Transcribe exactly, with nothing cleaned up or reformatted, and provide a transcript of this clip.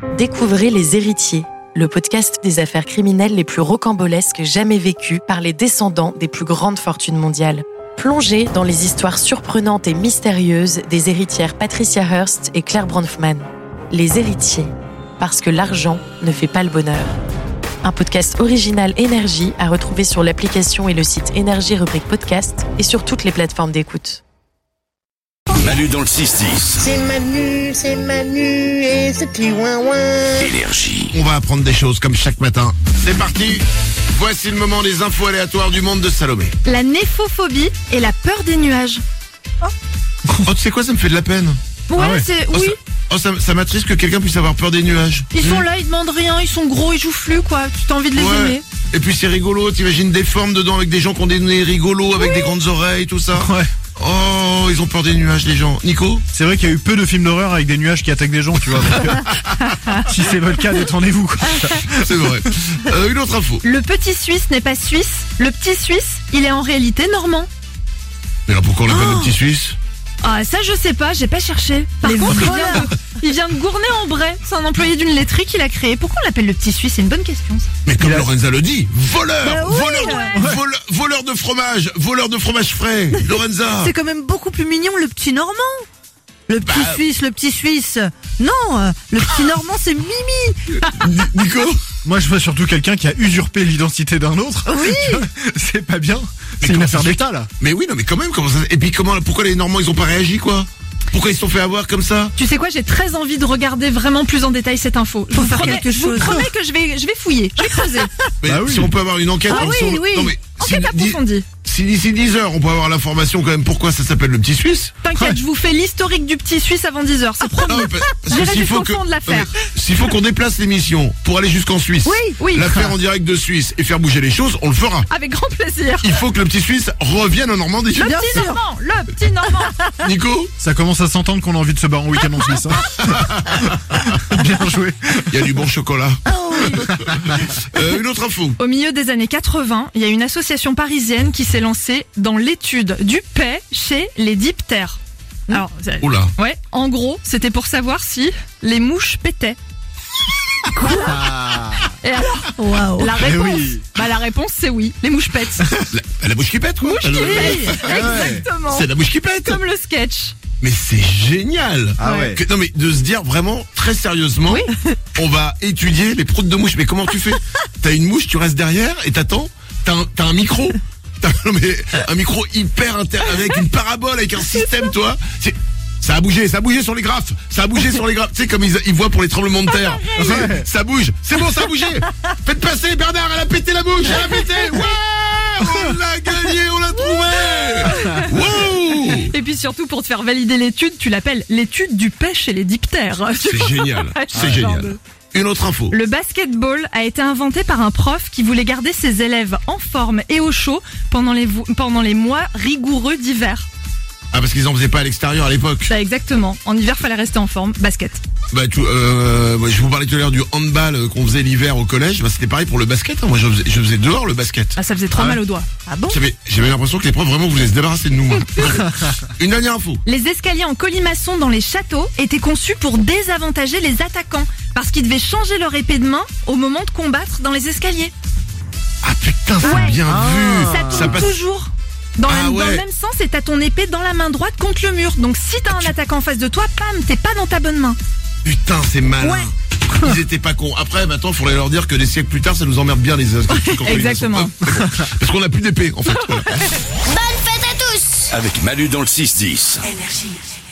Découvrez Les Héritiers, le podcast des affaires criminelles les plus rocambolesques jamais vécues par les descendants des plus grandes fortunes mondiales. Plongez dans les histoires surprenantes et mystérieuses des héritières Patricia Hearst et Claire Bronfman. Les Héritiers, parce que l'argent ne fait pas le bonheur. Un podcast original Énergie à retrouver sur l'application et le site Énergie rubrique podcast et sur toutes les plateformes d'écoute. Manu dans le six dix. C'est Manu, c'est Manu et ce petit ouin-ouin. Énergie. On va apprendre des choses comme chaque matin. C'est parti. Voici le moment des infos aléatoires du monde de Salomé. La néphophobie et la peur des nuages. Oh, tu sais quoi, ça me fait de la peine. Ouais, Ah ouais. c'est... Oh, Oui, ça, oh, ça, ça m'attriste que quelqu'un puisse avoir peur des nuages. ils sont Mmh. là, ils demandent rien, ils sont gros, ils joufflus, quoi. Tu as envie de les Ouais. aimer. Et puis c'est rigolo, t'imagines des formes dedans avec des gens qui ont des nez rigolos, avec des grandes oreilles, tout ça. Ouais. Oh, ils ont peur des nuages, les gens. Nico? C'est vrai qu'il y a eu peu de films d'horreur avec des nuages qui attaquent des gens, tu vois. Donc, euh, si c'est votre cas, détendez-vous, quoi. C'est vrai. Euh, une autre info. Le petit Suisse n'est pas suisse. Le petit Suisse, il est en réalité normand. Mais alors pourquoi on l'appelle Oh. le petit Suisse? Ah, ça, je sais pas, j'ai pas cherché. Par contre, il vient, de, il vient de Gournay-en-Bray. C'est un employé d'une laiterie qui l'a créé. Pourquoi on l'appelle le petit Suisse? C'est une bonne question, ça. Mais comme Il a- Lorenza le dit, voleur, Bah oui, voleur, ouais. voleur, voleur de fromage, voleur de fromage frais, Lorenza. C'est quand même beaucoup plus mignon le petit Normand. Le petit Bah- Suisse, le petit Suisse. Non, euh, le petit Normand c'est Mimi. Ni- Nico? Moi, je vois surtout quelqu'un qui a usurpé l'identité d'un autre. Oui. C'est pas bien. Mais C'est une comment affaire ça se d'État, là. Mais oui, non, mais quand même, comment ça... Et puis comment, pourquoi les Normands, ils ont pas réagi, quoi? Pourquoi ils se sont fait avoir comme ça? Tu sais quoi, j'ai très envie de regarder vraiment plus en détail cette info. Je Faut vous faire promets, quelque je vous chose. promets que je vais, je vais fouiller, je vais creuser. Mais Bah oui. si on peut avoir une enquête... Ah en oui, dessous- oui. Non, mais si, Enquête di- approfondie. si d'ici dix heures, on peut avoir l'information quand même pourquoi ça s'appelle le petit Suisse. T'inquiète, Ouais. je vous fais l'historique du petit Suisse avant dix heures, c'est promis. Non, mais pa- parce J'irai que s'il jusqu'au faut que... fond de l'affaire. non, mais S'il faut qu'on déplace l'émission pour aller jusqu'en Suisse, Oui, oui. la faire en direct de Suisse et faire bouger les choses, on le fera. Avec grand plaisir. Il faut que le petit Suisse revienne en Normandie. Le Bien petit sûr. Normand, le petit Normand. Nico? Ça commence à s'entendre qu'on a envie de se barrer en week-end en Suisse. Hein. Bien joué. Il y a du bon chocolat. Euh, une autre info. Au milieu des années quatre-vingts, il y a une association parisienne qui s'est lancée dans l'étude du paix chez les diptères. Alors, c'est- Oula. ouais, en gros, c'était pour savoir si les mouches pétaient. Et alors, Waouh. la Eh réponse, oui. bah la réponse c'est oui, les mouches pètent. La, la bouche qui pète, quoi. Mouche qui Alors, pètent, exactement. C'est la bouche qui pète. Comme le sketch. Mais c'est génial. Ah ouais. Que- non mais de se dire vraiment très sérieusement, Oui. on va étudier les proutes de mouches. Mais comment tu fais? T'as une mouche, tu restes derrière et t'attends. T'as un, t'as un micro. T'as, non mais un micro hyper inter avec une parabole, avec un système, toi. C'est- Ça a bougé, ça a bougé sur les graphes. Ça a bougé sur les graphes. Tu sais comme ils, ils voient pour les tremblements de terre. Ouais. Ça bouge. C'est bon, ça a bougé. Faites passer Bernard. Elle a pété la bouche. Elle a pété. Ouais. On l'a gagné. On l'a trouvé. Wow. Et puis surtout pour te faire valider l'étude, tu l'appelles l'étude du paix chez les diptères. C'est génial. C'est génial. Une autre info. Le basketball a été inventé par un prof qui voulait garder ses élèves en forme et au chaud pendant les, vo- pendant les mois rigoureux d'hiver. Ah parce qu'ils en faisaient pas à l'extérieur à l'époque. Bah exactement. En hiver, fallait rester en forme. Basket. Bah tu, euh, moi, je vous parlais tout à l'heure du handball euh, qu'on faisait l'hiver au collège. Bah c'était pareil pour le basket. Hein. Moi je faisais, je faisais dehors le basket. Ah, ça faisait trop Ah mal ouais. aux doigts. Ah bon? J'avais, j'avais l'impression que les profs vraiment voulaient se débarrasser de nous. Moi. Une dernière info. Les escaliers en colimaçon dans les châteaux étaient conçus pour désavantager les attaquants parce qu'ils devaient changer leur épée de main au moment de combattre dans les escaliers. Ah putain, c'est Ouais. bien vu. Ça tourne Ça passe. toujours dans, Ah la- dans ouais. le même sens et t'as ton épée dans la main droite contre le mur. Donc si t'as un attaquant en face de toi, pam, t'es pas dans ta bonne main. Putain, c'est malin. Ouais. Ils étaient pas cons. Après, maintenant, faudrait leur dire que des siècles plus tard, ça nous emmerde bien les inscriptions. Exactement. Parce qu'on a plus d'épée, en fait. Voilà. Avec Manu dans le six dix. Énergie.